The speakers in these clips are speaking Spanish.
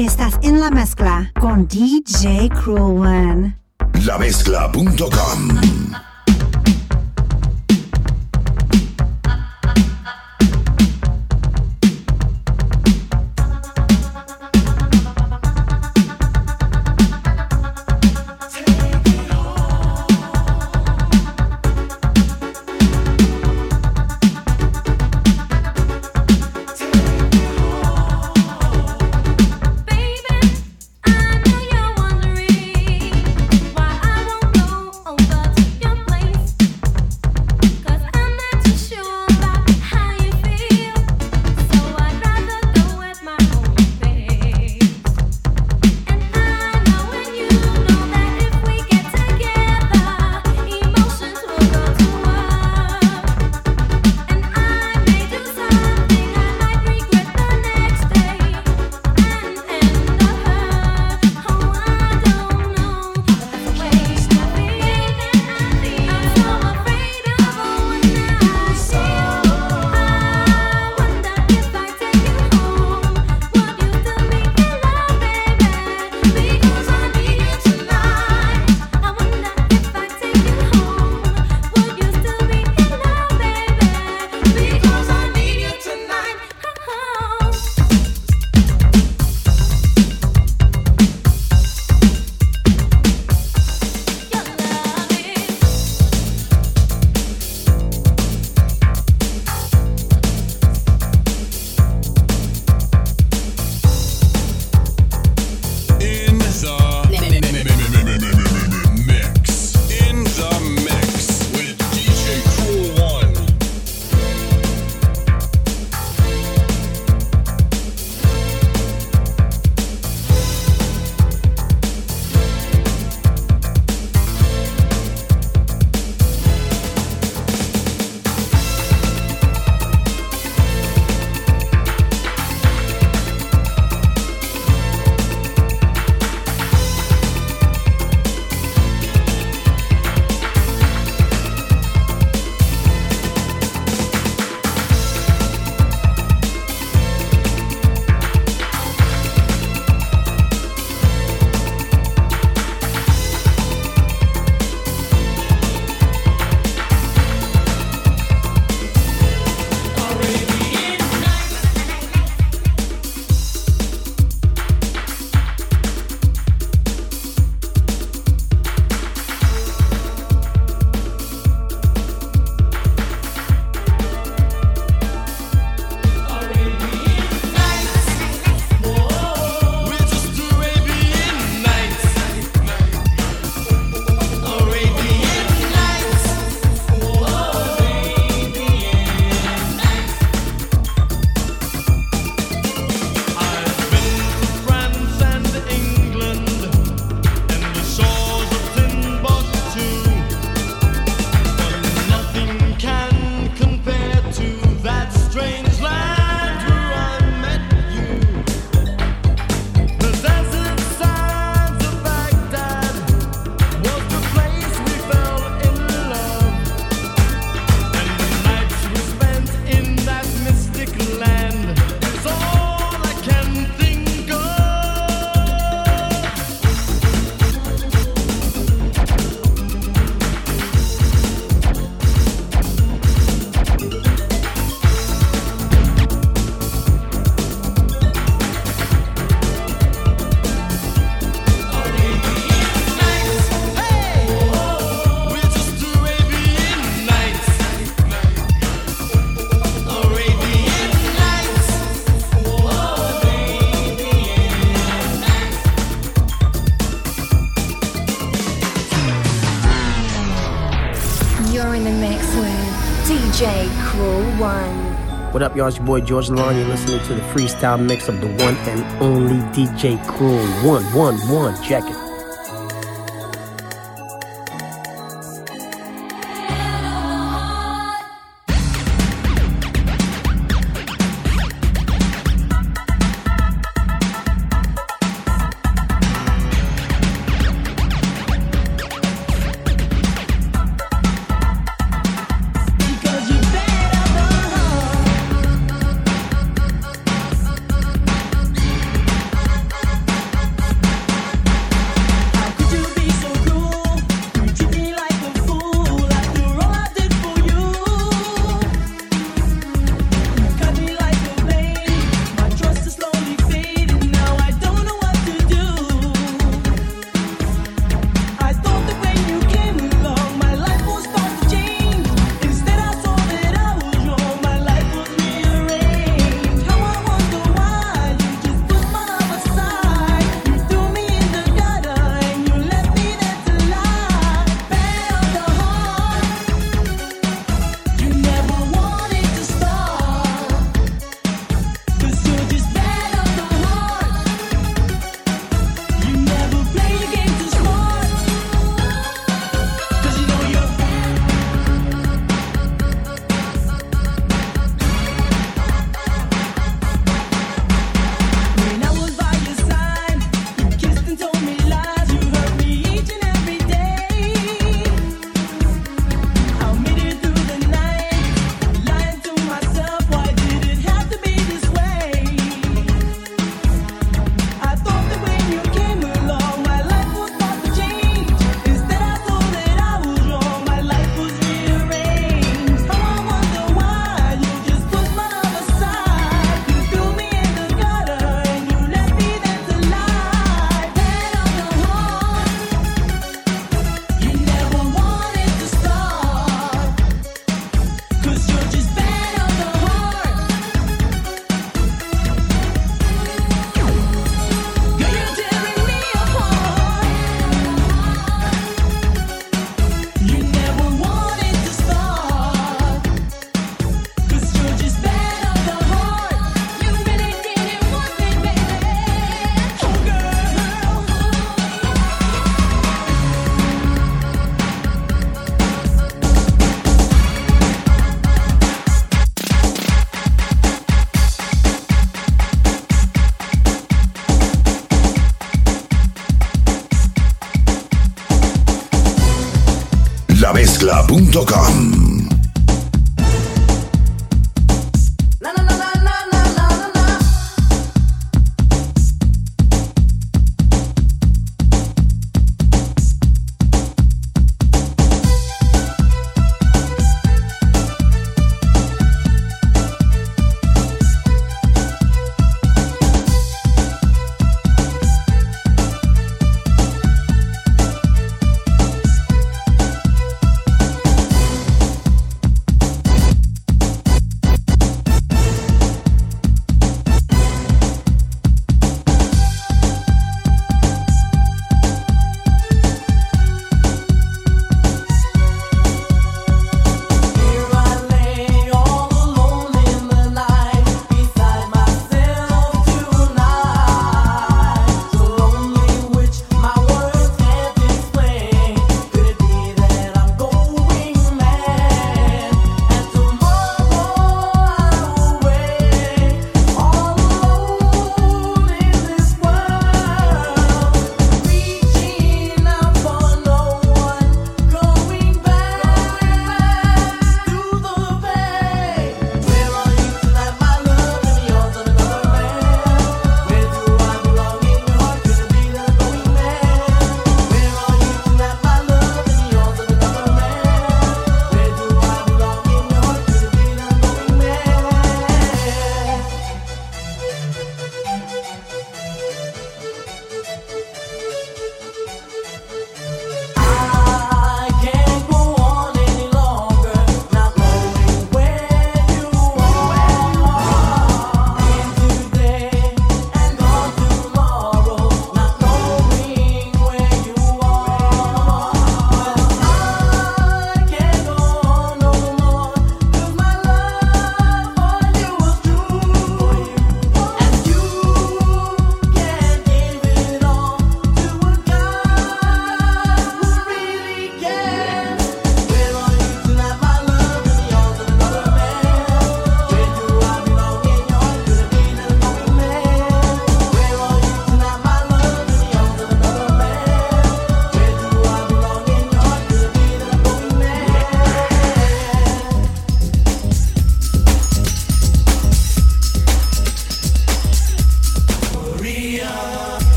Estás en la mezcla con DJ Cruel One. Lamezcla.com. DJ Cruel One. What up, y'all? It's your boy George Lawn. You're listening to the freestyle mix of the one and only DJ Cruel One. Check it. lamezcla.com.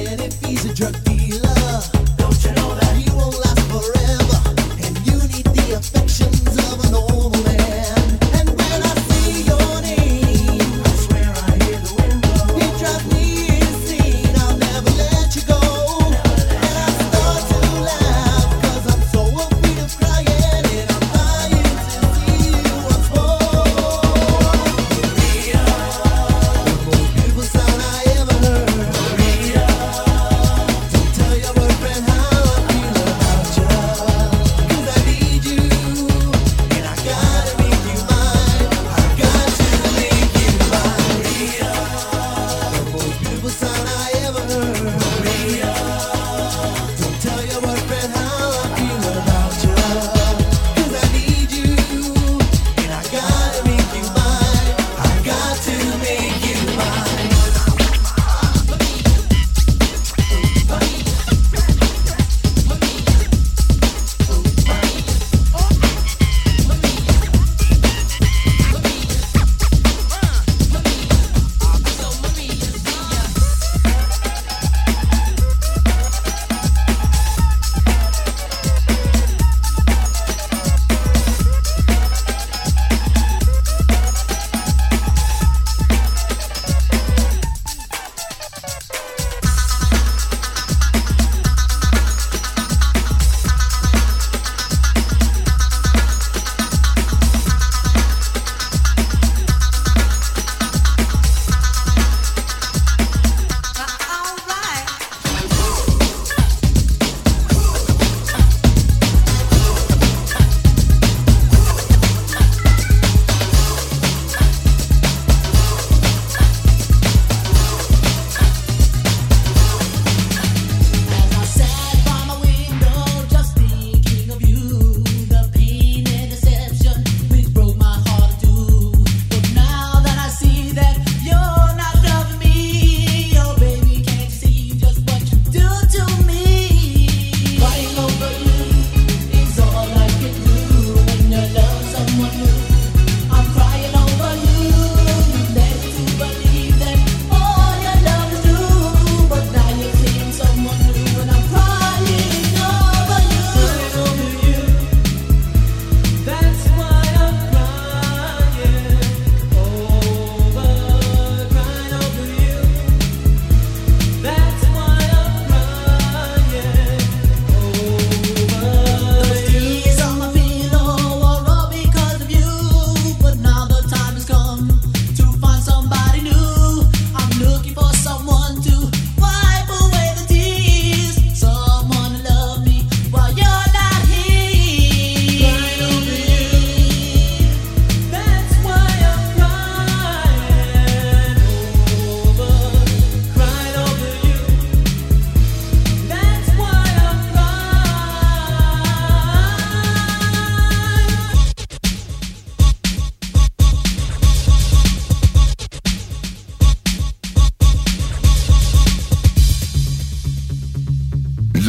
drug dealer. Don't you know that he won't last forever? And you need the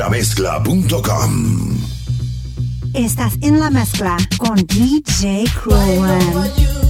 lamezcla.com. Estás en la mezcla con DJ Cruel.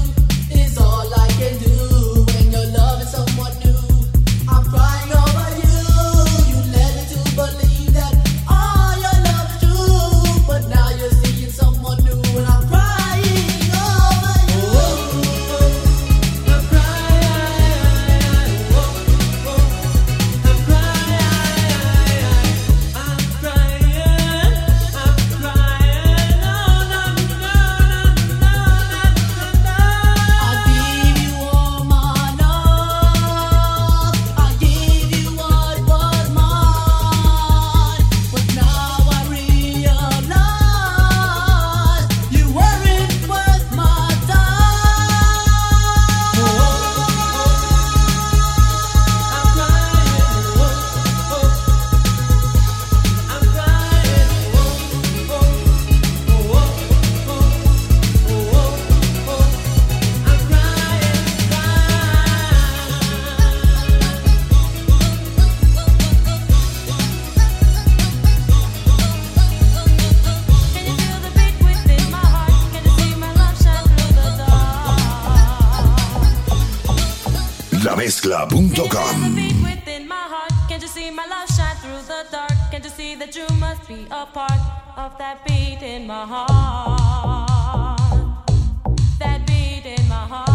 lamezcla.com. Within my heart, can't you see my love shine through the dark? Can't you see that you must be a part of that beat in my heart? That beat in my heart.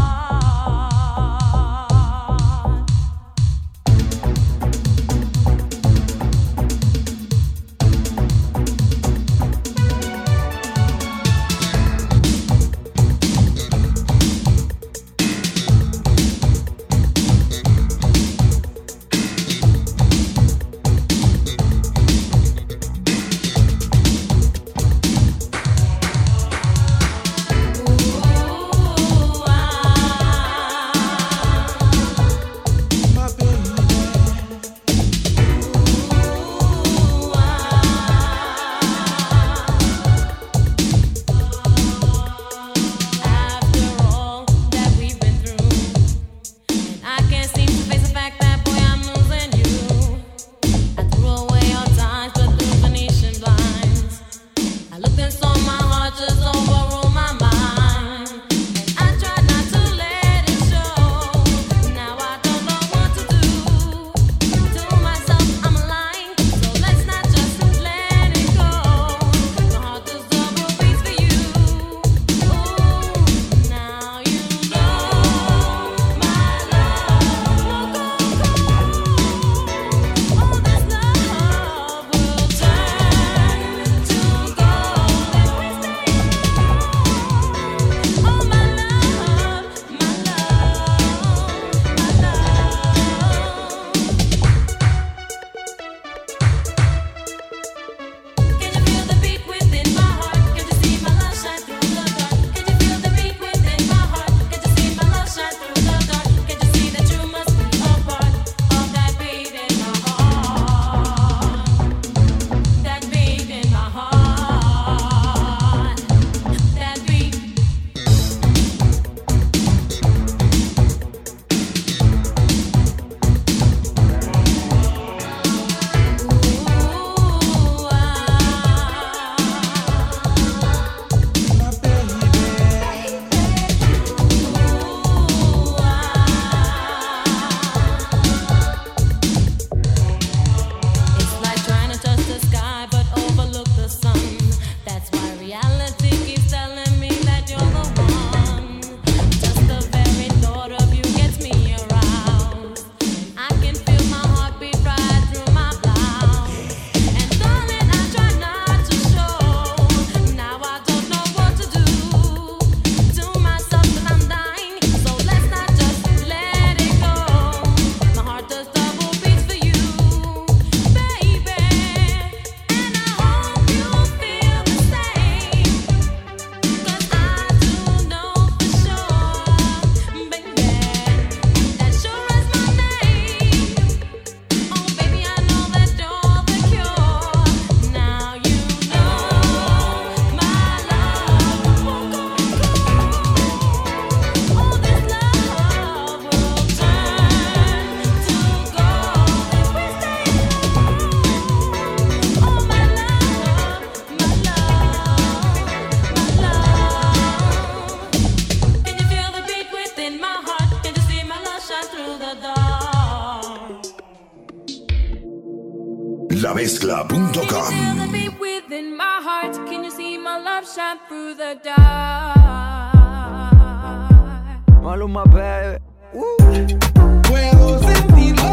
lamezcla.com. Can you see my love shine through the dark? Maluma, baby. Puedo sentirlo.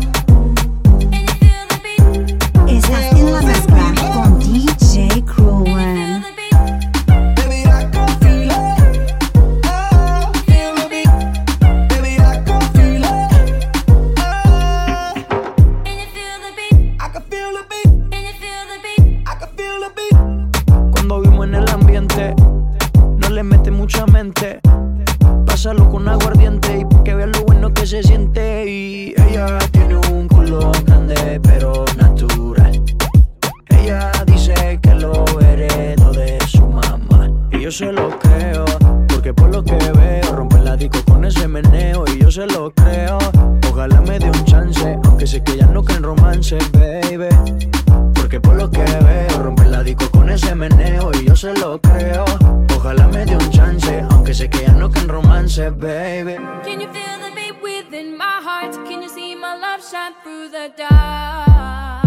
Estás en la mezcla con DJ Cruel. Baby, I can feel it. Oh, feel the beat. Baby, I can feel it. Oh. Can you feel the beat? I can feel the beat. Can you feel the beat? I can feel the beat. Cuando vimos en el ambiente, no le mete mucha mente. Pásalo con aguardiente y que veas lo bueno que se siente. Y ella tiene un culo grande pero natural. Ella dice que lo heredó de su mamá y yo se lo creo, porque por lo que veo rompe la disco con ese meneo. Y yo se lo creo, ojalá me dé un chance, aunque sé que ella no cree en romance, baby. Porque por lo que veo rompe la disco con ese meneo. Y yo se lo creo, ojalá me dé un chance, aunque sé que ella no cree en romance, baby. Can you feel the beat within my heart? Can you see my love shine through the dark?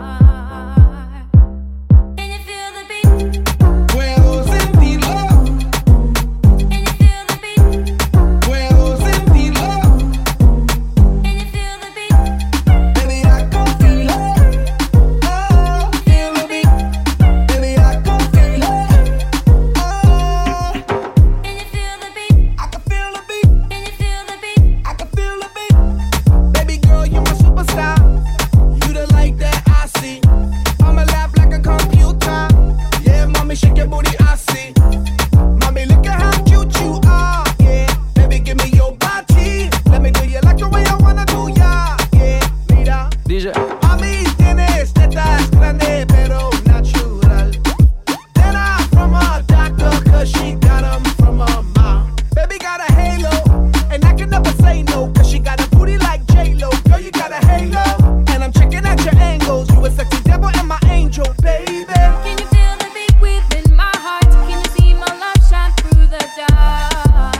Can you feel the beat? Puedo sentirlo. Can you feel the beat? Puedo sentirlo. Can you feel the beat? Baby, I can feel it. Oh, feel the beat. Baby, I can feel it. Oh. Can you feel the beat? I can feel the beat. Can you feel the beat? I can feel the beat. Baby girl, you my superstar. You the light that I see. I'ma laugh like a computer. Yeah, mommy, shake your booty, I see. Mommy, look at how cute you are. Yeah, baby, give me your body. Let me do you like the way I wanna do ya. Yeah, mira. Dice, Mami, tienes tetas grandes, pero natural. Then I'm from a doctor, cause she got 'em from her mom. Baby got a halo, and I can never say no, cause she got a booty like J-Lo. Girl, you got a halo, and I'm checking out your angles. You a sexy devil and my angel, baby. Can you feel the beat within my heart? Can you see my love shine through the dark?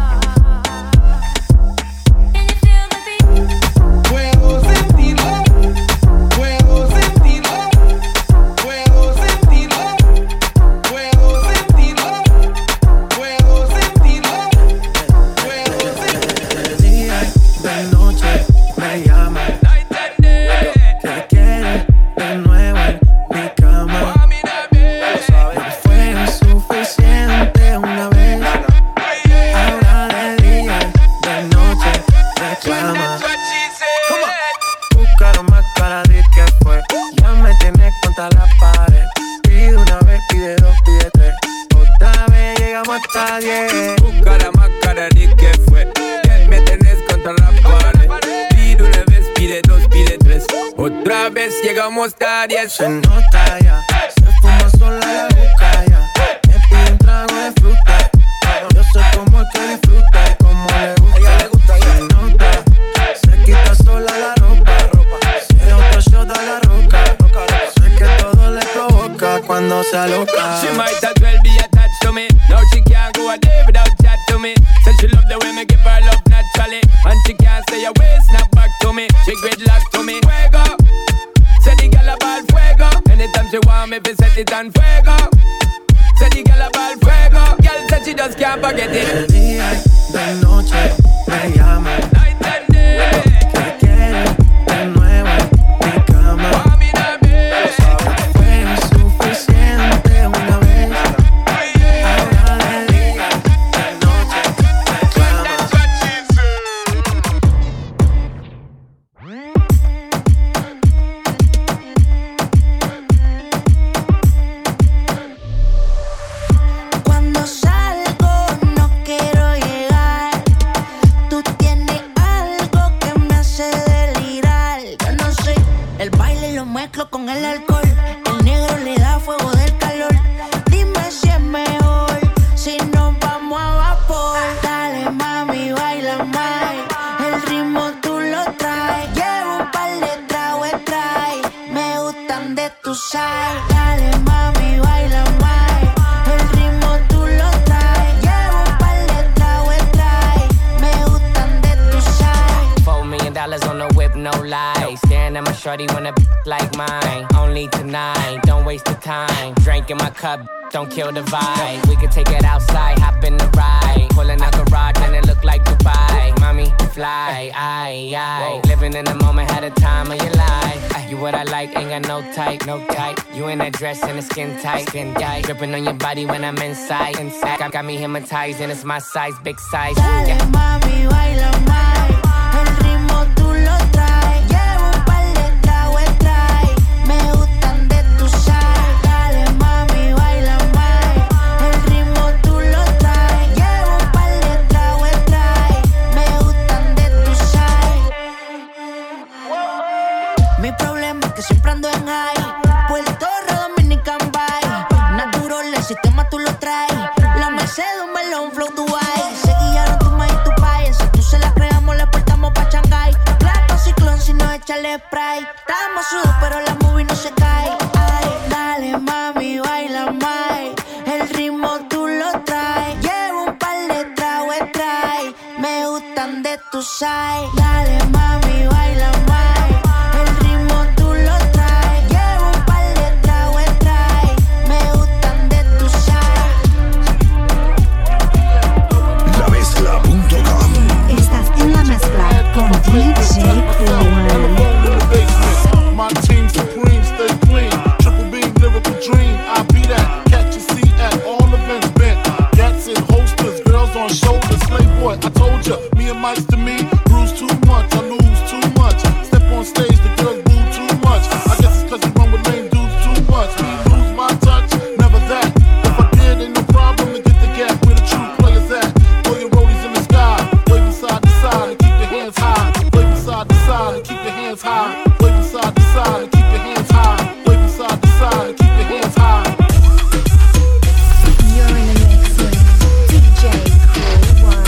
Can you feel the beat? Puedo sentirlo, puedo sentirlo, puedo sentirlo, puedo sentirlo, puedo sentirlo, puedo sentirlo. de día, de noche, me llama. Que quiere de nuevo en mi cama. No fue suficiente una vez. Ahora de día, de noche, reclama. Buscaron más cara de que fue. Ya me tenés contra la pared. Pide una vez, pide dos, pide tres. Otra vez llegamos hasta 10. Busca la máscara de que fue. Ya me tenés contra la pared. Pide una vez, pide dos, pide tres. Otra vez llegamos a 10. Se nota ya, se fuma sola la boca ya. Me pide un trago de fruta. Yo sé cómo es que disfruta y cómo le gusta. Ella le gusta ya. Se nota, se quita sola la ropa. Si es otro shot a la roca. Sé que todo le provoca cuando se aloca. She might as well be attached to me. Now she can't go a day without chat to me. Said she love the way me give her love naturally. And she can't stay away, snap back to me. She gridlock to me. Fuego. Say the girl about fuego. Anytime she want me, fi set it on fuego. Say the girl about fuego. Girl said she just can't forget De it. día y de noche me llama. Night and day. Que quiere de nuevo en mi cama. Mami, dame. Fue suficiente una vez. Ahora de día, de noche, reclama. Cuando salgo no quiero llegar. Tú tienes algo que me hace delirar. Yo no sé, el baile lo mezclo con el alcohol. El negro le da fuego del calor. Dime si es mejor si nos vamos a vapor. Dale mami, baila más. El ritmo tú lo traes. Llevo un par de tragos, trae. Me gustan de tu sal. Dale mami, baila más. El ritmo tú lo traes. Llevo un par de tragos, trae. Me gustan de tu sal. $4 million on the whip, no lies. Staring mine and my shorty want a like mine. Only tonight, don't waste the time. Drink in my cup, don't kill the vibe. We could take it outside, hop in the ride. Pulling out garage and it look like Dubai. Mommy, fly, aye. Living in the moment, had a time of your life. You what I like, ain't got no type, no type. You in that dress and the skin tight, dripping on your body when I'm inside. Got me hypnotized and it's my size, big size. Dale, mami, baila más. El ritmo tú lo traes. Llevo un par de tragos extrae. Me gustan de tu side. Dale, mami, baila más. El ritmo tú lo traes. Llevo un par de tragos extrae. Me gustan de tu side. Mi problema es que siempre ando en high. Puerto Rico, Dominican Bay. Natural, el sistema tú lo traes. La Mercedes, un melón, flow Dubai. Se guiaron tu ma y tu pai. Si tú se la creamos, le portamos pa' Shanghai. Plato ciclón, si no échale spray. Estamos sudos, pero la movie no se cae. Ay, dale, mami, baila más. El ritmo tú lo traes. Llevo un par de tragos extrae. Me gustan de tu side. Dale, mami, baila más. El ritmo tú lo traes. Llevo un par de tragos extrae. Me gustan de tu side. Lamezcla.com. Estás en la mezcla con DJ Crow. My team supreme, stay clean. Triple beam, lyrical dream. I be that. Catch a seat at all events bent. Gats in holsters, girls on shoulders. Playboy, I told ya, me and Mike's to me. Bruise too much, I lose too much. Step on stage, the girls boo too much. I guess it's cause you run with lame dudes too much. Me lose my touch, never that. If I did, ain't no problem to get the gap where the true players at. Throw your rollies in the sky, waving side to side and keep your hands high. Waving side to side and keep your hands high. Waving side to side and keep your hands high. Waving side to side and keep your hands high. You're in the mix with DJ Crow 1.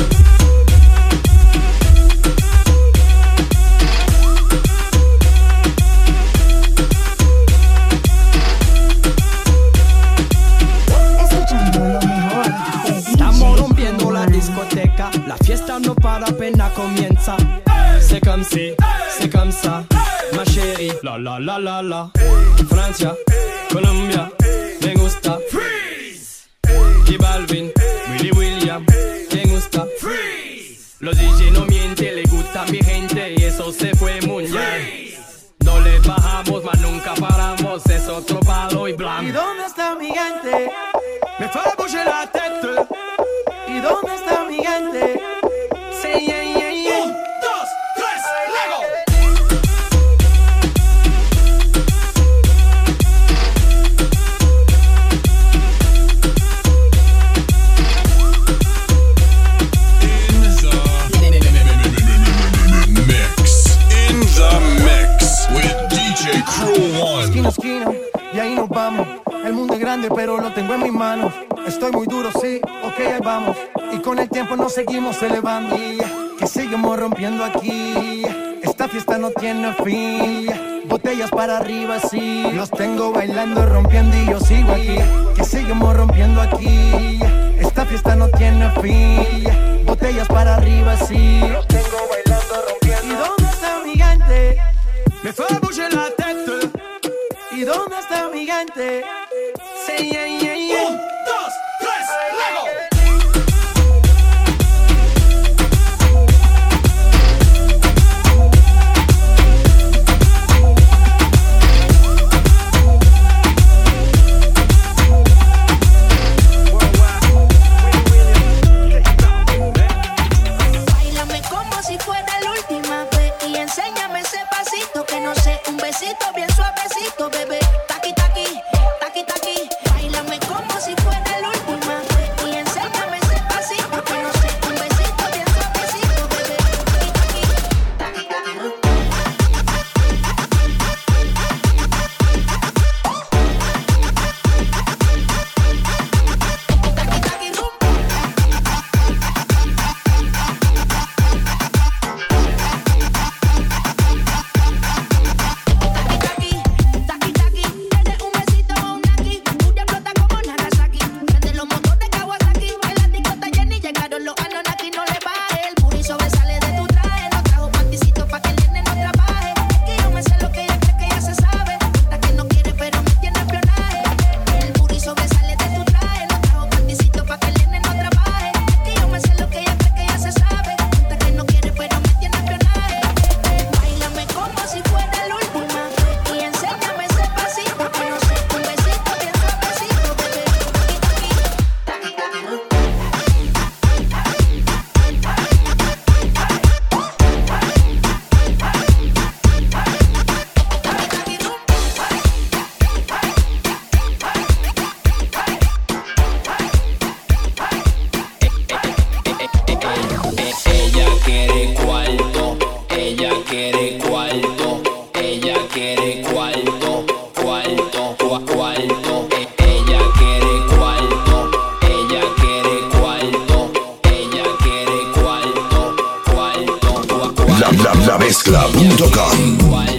Escuchando lo mejor de DJ Estamos rompiendo la Crow 1. discoteca, la fiesta no para apenas comienza. C'est comme ça, ma chérie. La la la la la. Francia, Colombia, me gusta. Freeze. J Balvin, Willy William, me gusta. Freeze. Los DJ no mienten, le gusta a mi gente y eso se fue mundial. No le bajamos, mas nunca paramos, es otro palo y blanco. ¿Y dónde está mi gente? Me fue bouger la tête. ¿Y dónde está mi gente? Say yeah, yeah, yeah. 1, 2, 3, Lego. In the mix with DJ Crow 1. Esquina a esquina, y ahí nos vamos. El mundo es grande, pero lo tengo en mis manos. Estoy muy duro, sí, ok, ahí vamos. Y con el tiempo nos seguimos elevando. Que seguimos rompiendo aquí. Esta fiesta no tiene fin. Botellas para arriba, sí. Los tengo bailando, rompiendo y yo sigo aquí. Que seguimos rompiendo aquí. Esta fiesta no tiene fin. Botellas para arriba, sí. Los tengo bailando, rompiendo. ¿Y dónde está mi gente? Me fue bouger la tête. ¿Y dónde está mi gente? Say yeah, yeah, yeah. 1, 2, 3, Lego. Báilame como si fuera la última vez y enséñame ese pasito que no sé, un besito bien suavecito, bebé. Taqui taqui, taqui taqui. Báilame como si fuera la última vez y enséñame ese pasito que no sé, un besito bien suavecito, bebé. Taqui taqui, taqui taqui. Taqui Lamezcla.com.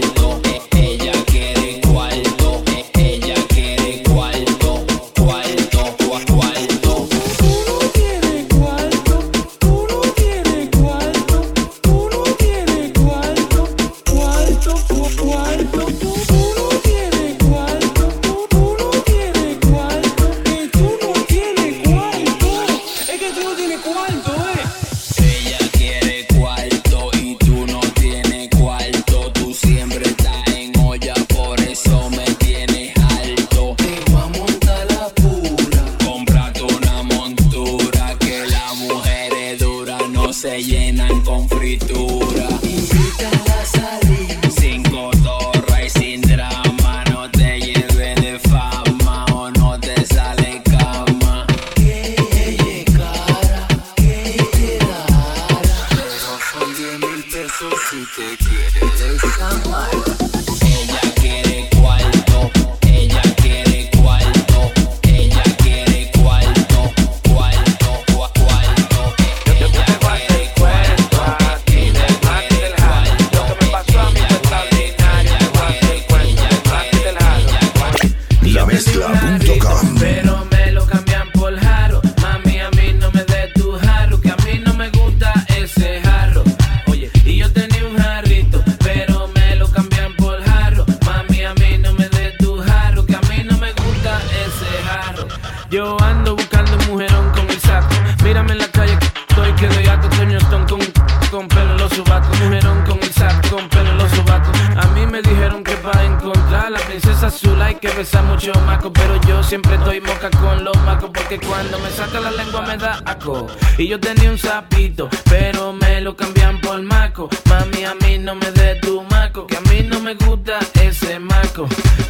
Yo ando buscando un mujerón con el saco. Mírame en la calle que estoy, que doy gato, Toño Stone con pelo en los sobacos. Mujerón con el saco, con pelo en los sobacos. A mí me dijeron que para encontrar a la princesa azul hay que besar mucho maco. Pero yo siempre estoy moca con los macos, porque cuando me saca la lengua me da asco. Y yo tenía un sapito, pero me lo cambian por maco. Mami, a mí no me des tu maco, que a mí no me gusta ese maco.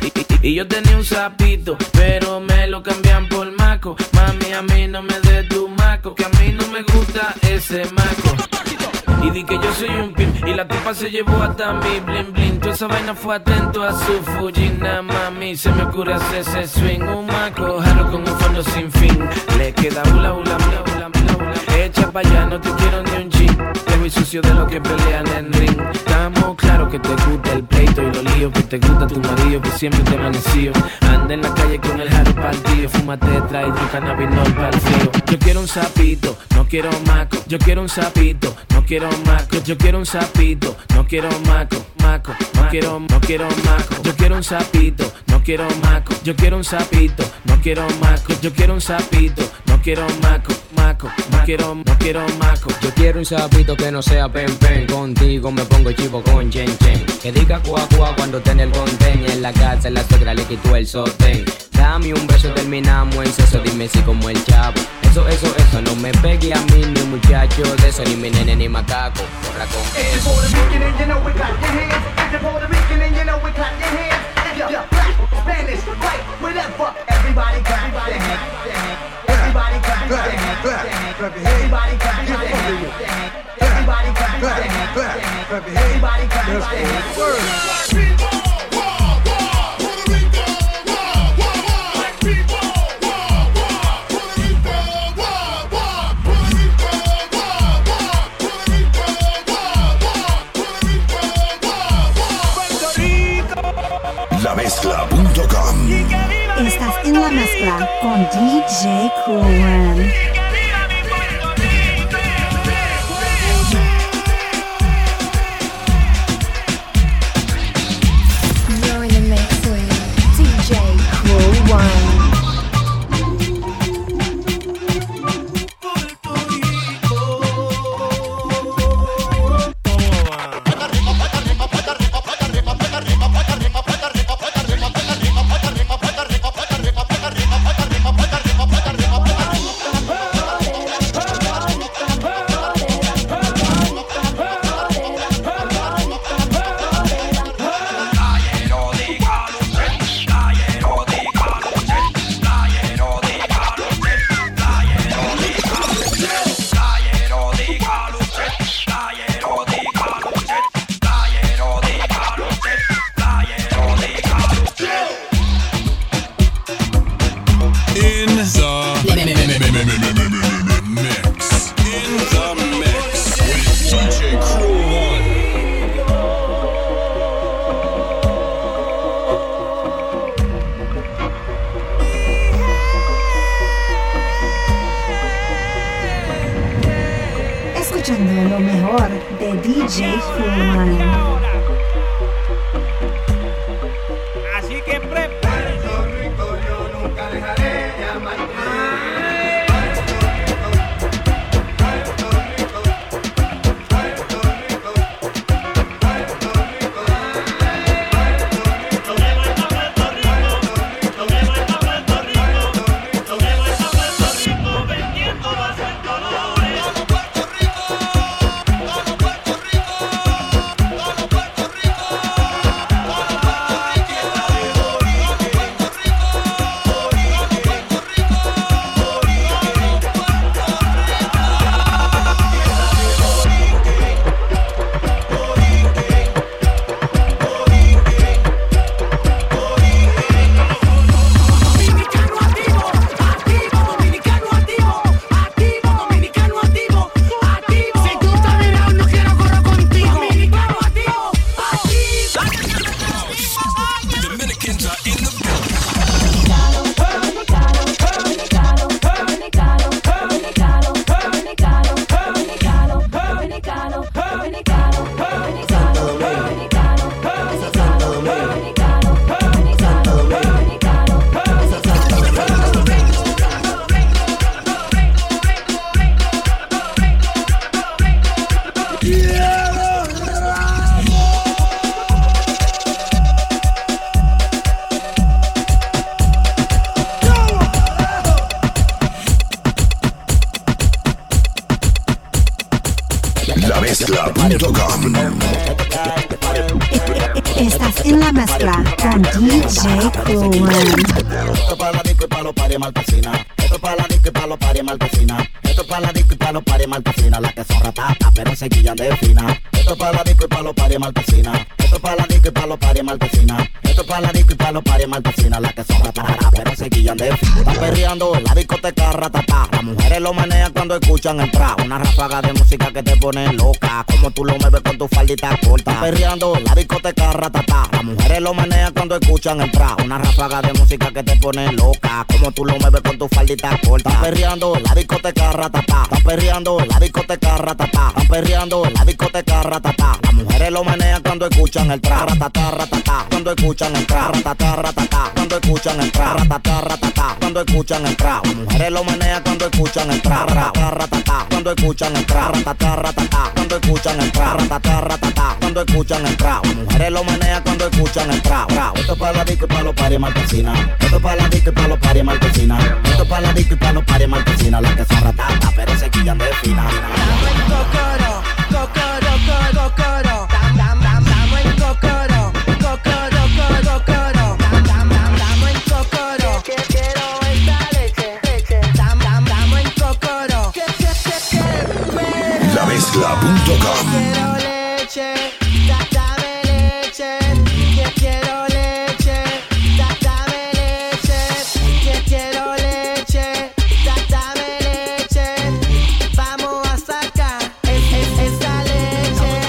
Y yo tenía un sapito, pero me lo cambian por maco. Mami, a mí no me des tu maco, que a mí no me gusta ese maco. Y di que yo soy un pimp, y la tipa se llevó hasta mi bling bling. Toda esa vaina fue atento a su Fujina, mami. Se me ocurre hacer ese swing. Un maco, jarro con un fondo sin fin. Le queda hula hula hula hula hula. Echa pa' allá, no te quiero ni un chin. Te voy sucio de los que pelean en ring. Estamos claros que te gusta el pleito y los líos, que te gusta tu marido, que siempre te amaneció. Anda en la calle con el jarro partido. Fúmate, trae tu cannabinol para el frío. Yo quiero un sapito, no quiero maco. Yo quiero un sapito, no quiero maco. Yo quiero un sapito, no quiero maco. Maco, no quiero maco. Yo quiero un sapito, no quiero maco. Yo quiero un sapito, no quiero maco. Yo quiero un sapito, no quiero maco. Maco, no quiero maco. Yo quiero un sapito que no sea pen pen. Contigo me pongo chivo con chen chen. Que diga cuá cuá cuando ten el contén. En la casa la suegra le quitó el sostén. Dame un beso, terminamos en seso. Dime si como el chavo. Eso, no me pegue a mí ni un muchacho de eso, ni mi nene ni macaco. Corra con eso. Spanish, white, whatever. Everybody clap their hands. Everybody clap their hands. Everybody clap their hands. Everybody clap their hands. Everybody clap their hands. Lamezcla.com. Estás en la mezcla con DJ Cruel. You're in the mix with DJ Cruel One. by DJ Cool One. Así que Puerto Rico yo nunca dejaré llamarte. Estás en la mezcla con DJ Cool One. Esto pa' la disco y pa' los paris marquesina. Esto pa' la disco y pa' los paris marquesina. Esto pa' la disco y pa' los paris marquesina. Las que son ratatas pero se quillan de fina. Esto pa' la disco y pa' los paris marquesina. Esto pa' la disco y pa' los paris marquesina. Esto pa' la disco y pa' los paris marquesina. Las que son ratatas pero se quillan de fina. Están perreando la discoteca ratatá. Las mujeres lo manejan cuando escuchan el trap. Una ráfaga de música que te pone loca. Como tú lo mueves con tu faldita corta. Están perreando la discoteca ratatá. Las mujeres lo manejan cuando escuchan el trap. Una ráfaga de música que te pone loca. Como tú lo mueves con tu faldita corta. Están perreando la discoteca ratatá. Están perreando la discoteca ratatá. Están perreando la discoteca ratatá. Las mujeres lo manejan cuando escuchan el trap. Ratatá, ratatá. Cuando escuchan el trap. Ratatá, ratatá. Cuando escuchan el trap. Ratatá, ratatá. Cuando escuchan el trap. Las mujeres lo manejan cuando escuchan el trap. Ratatá, ratatá. Cuando escuchan el trap. Ratatá, ratatá. Cuando escuchan el trap. Ratatá, ratatá. Cuando escuchan el trap. Las mujeres lo manejan cuando escuchan el trap. Esto es pa' la disco y pa' los paris marquesina. Esto es pa' la disco y pa' los paris marquesina. Esto es pa' la disco y pa' los paris marquesina. Las que son ratatas pero se quillan de fina. Cocoro, cocoro, cocoro. Dame el cocoro, cocoro, cocoro. Dame el cocoro. Que quiero esta leche. Dame el cocoro. Lamezcla.com. Quiero leche, dame leche. Que quiero leche, dame leche. Que quiero leche, dame leche. Vamos a sacar esa leche.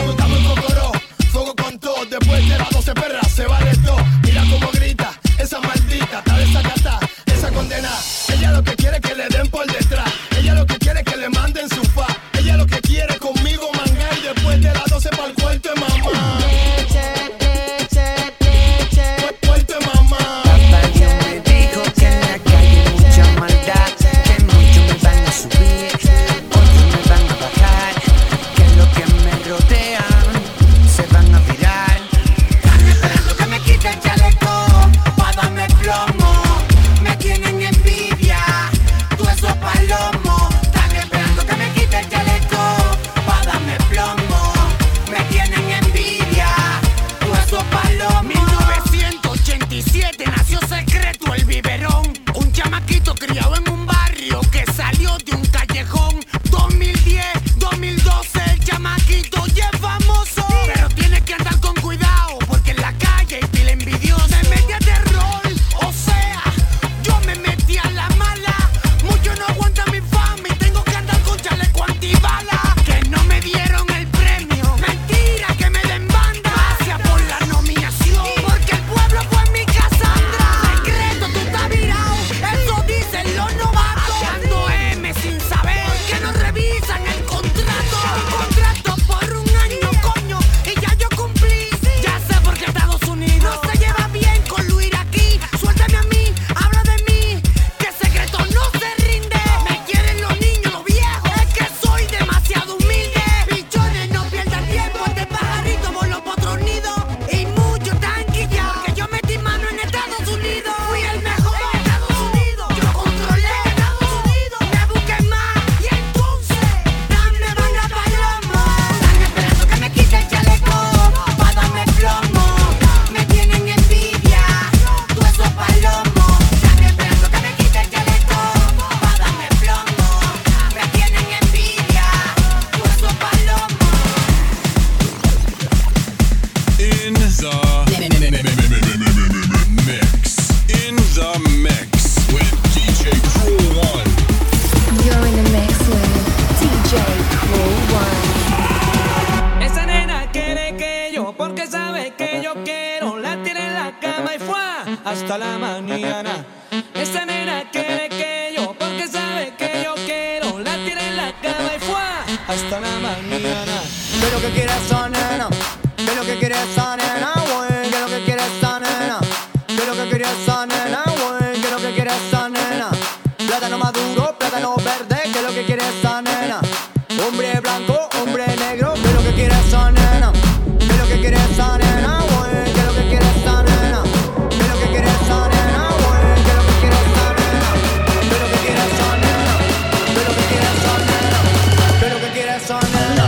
hasta la mañana. Esa nena quiere que yo, porque sabe que yo quiero. La tira en la cama y fue hasta la mañana. ¿Qué es lo que quiere esa nena? ¿Qué es lo que quiere esa nena, güey? ¿Qué es lo que quiere esa nena? ¿Qué es lo que quiere esa nena, güey? ¿Qué es lo que quiere esa nena? Plátano maduro, plátano verde, ¿qué es lo que quiere esa nena? Hombre blanco, hombre negro, ¿qué es lo que quiere esa nena? ¿Qué es lo que quiere esa nena, güey? ¿Qué es lo que quiere esa nena? ¿Qué es lo que quiere esa nena, güey? ¿Qué es lo que quiere esa nena? ¿Qué es lo que quiere esa nena? ¿Qué es lo que quiere esa nena? ¿Qué es lo que quiere esa nena?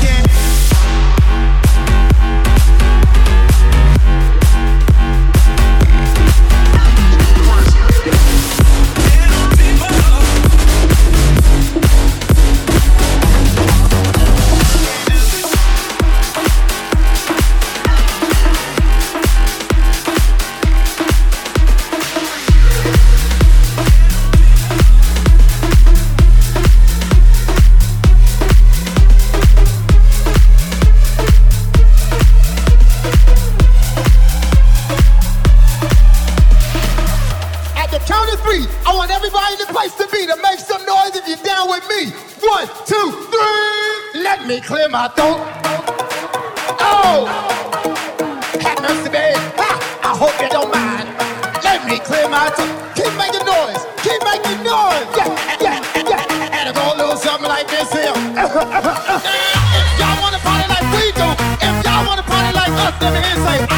I want everybody in the place to be to make some noise if you're down with me. 1, 2, 3. Let me clear my throat. Oh, have mercy, babe. I hope you don't mind. Let me clear my throat. Keep making noise. Keep making noise. Yeah. And it's all a little something like this here. If y'all wanna party like we do, if y'all wanna party like us, let me hear say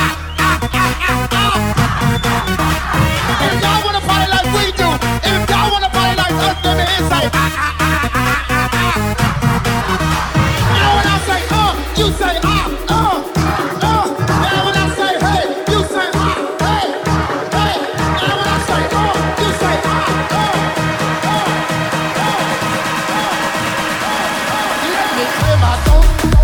If y'all wanna party like we do, if y'all wanna party like us, let me hear say Now when I say you say Now when I say hey, you say hey. Now when I say you say Let me clear my throat.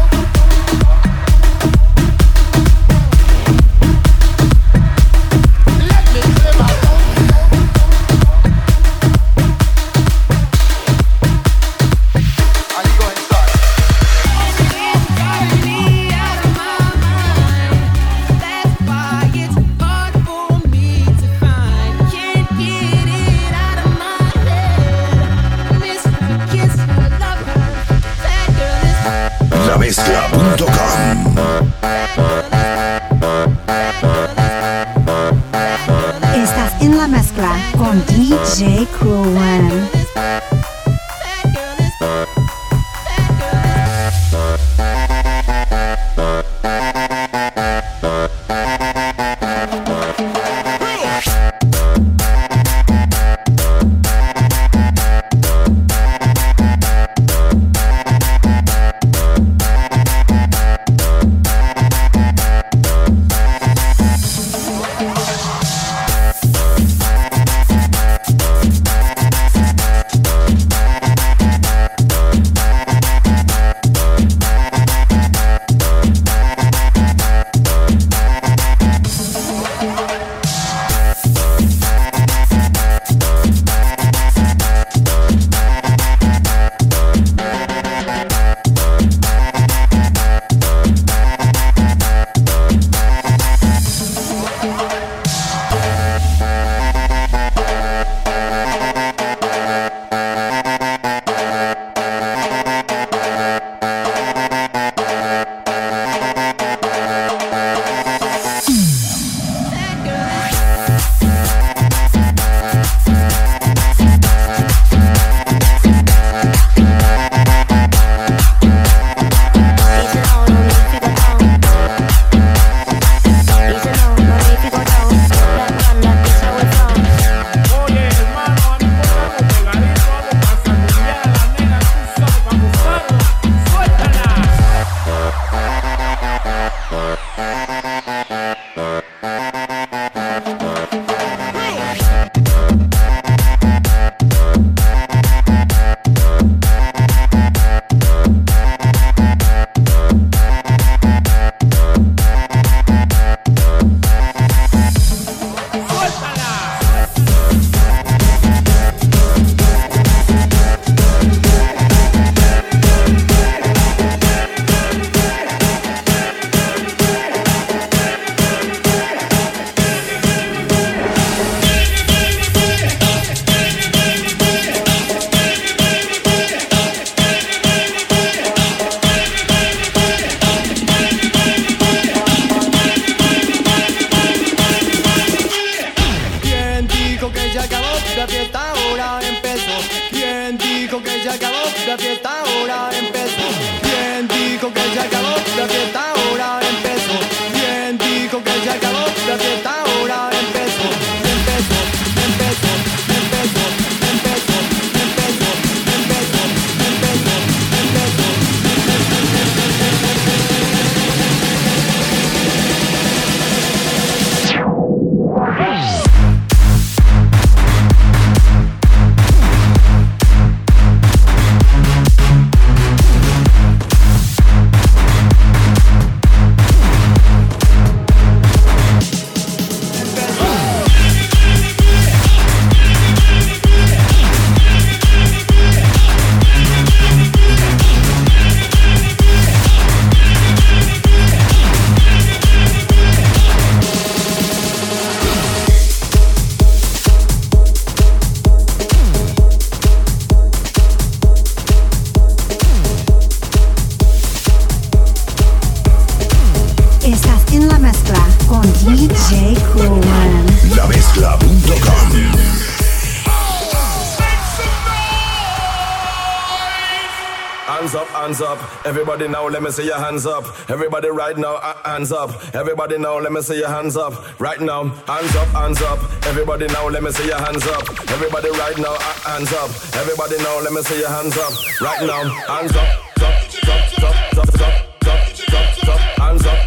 Mezcla.com. Estás en la mezcla con DJ Cruel One. en la mezcla con DJ Crew One. Lamezcla.com. Hands up, everybody now, let me see your hands up. Everybody right now, hands up. Everybody now, let me see your hands up. Right now, hands up. Everybody now, let me see your hands up. Everybody right now, hands up. Everybody now, let me see your hands up. Right now, hands up. Hands up.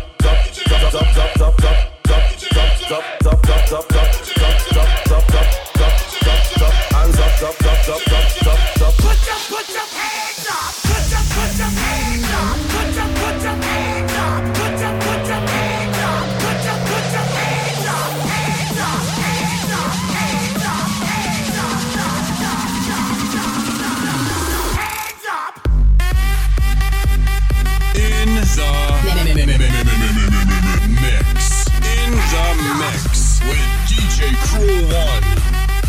Mix with DJ Crew One.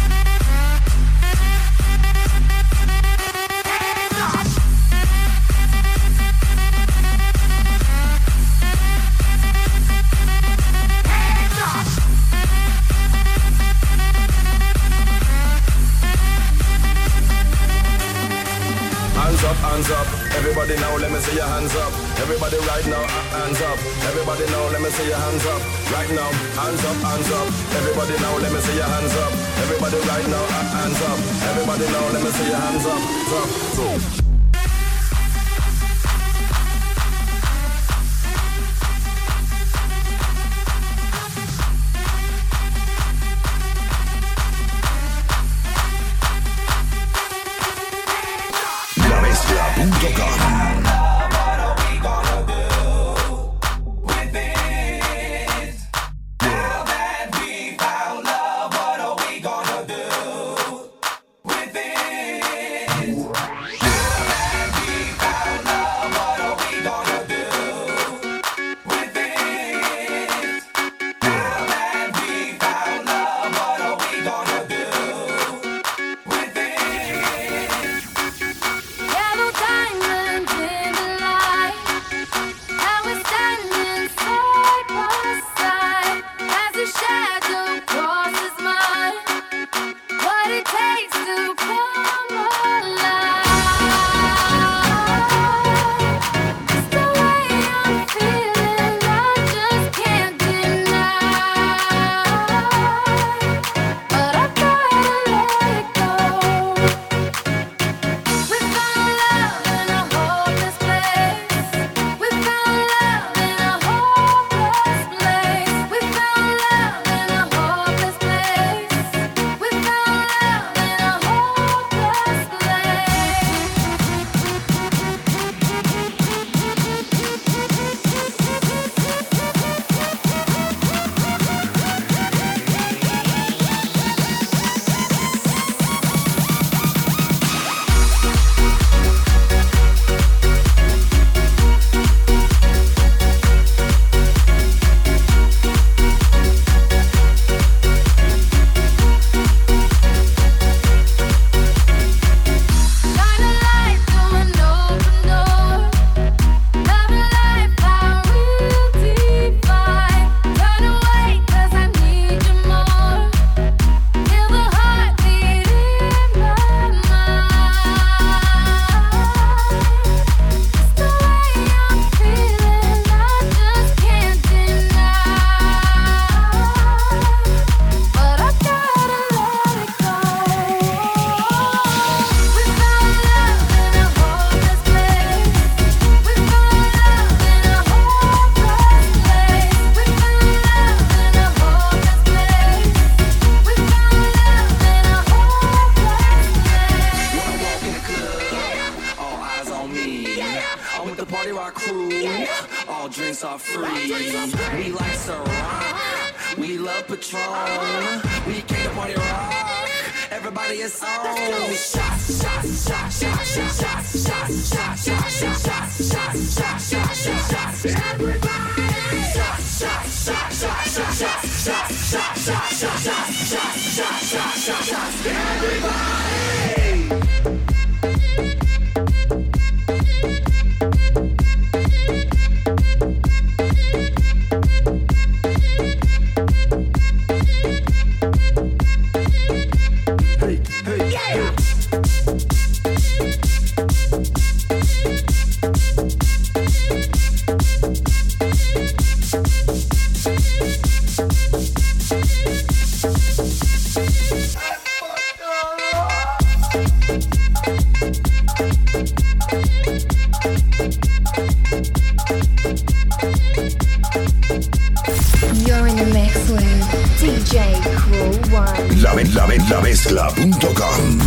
Hands up, everybody now, let me see your hands up. Everybody right now, hands up. Everybody now, let me see your hands up. Right now, hands up. Everybody now, let me see your hands up. Everybody right now, hands up. Everybody now, let me see your hands up. You're in the mix with DJ Cruel One. Lamezcla.com.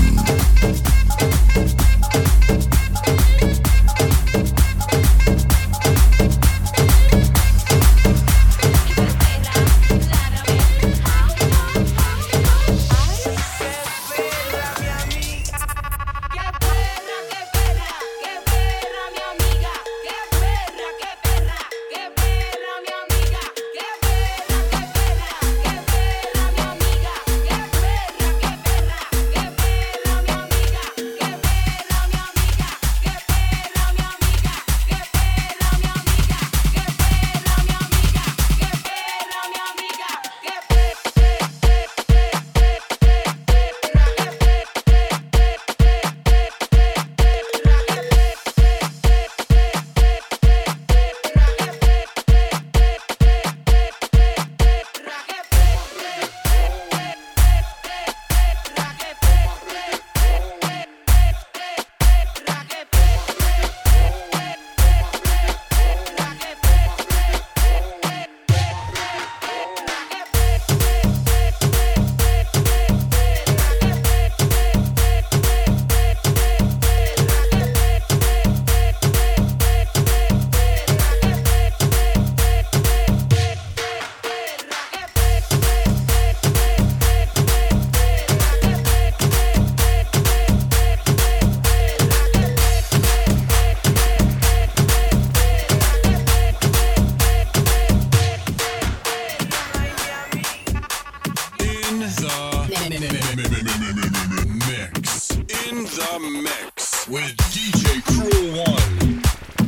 with DJ Cruel One.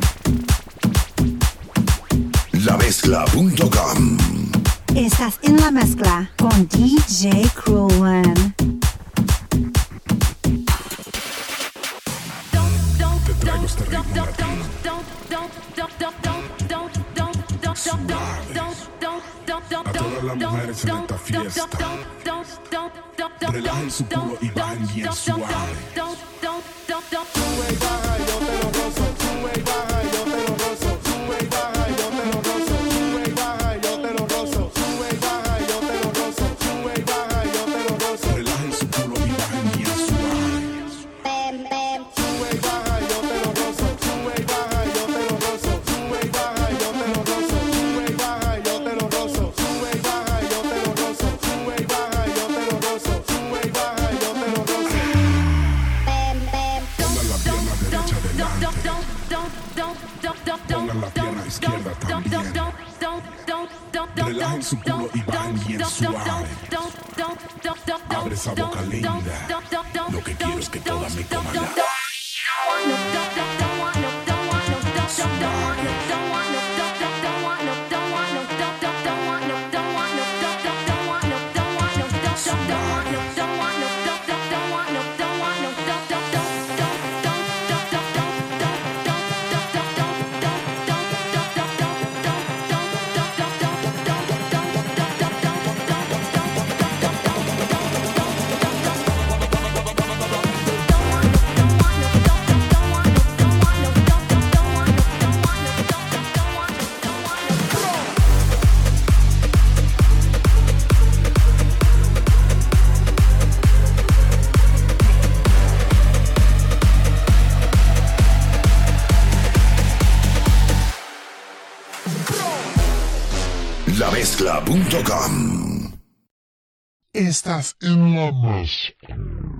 Lamezcla.com. Estás en la mezcla con DJ Cruel One. Te traigo este ritmo latino. A todas las mujeres en esta fiesta, relajen su culo y bajen bien suave. Sube y baja, yo te lo rozo. Sube y baja, yo te lo rozo. Sube y baja, yo te lo rozo. Sube y baja, yo te lo rozo. Sube y baja, yo te lo rozo. Sube y baja, yo te lo rozo. Relajen su culo y bajen bien suave. Sube y baja, yo te lo rozo. Sube y baja, yo te lo rozo. Sube y baja, yo te lo rozo. Sube y baja, yo te lo rozo. Sube y baja, yo te lo rozo. Sube y baja, yo te lo rozo. Sube y baja, yo te lo rozo. Pongan la pierna derecha delante. Pongan la pierna izquierda también. Relajen su culo y bajen bien suave. Abre esa boca linda. Lo que quiero es que todas me coman la... Lamezcla.com. Estás en la mezcla.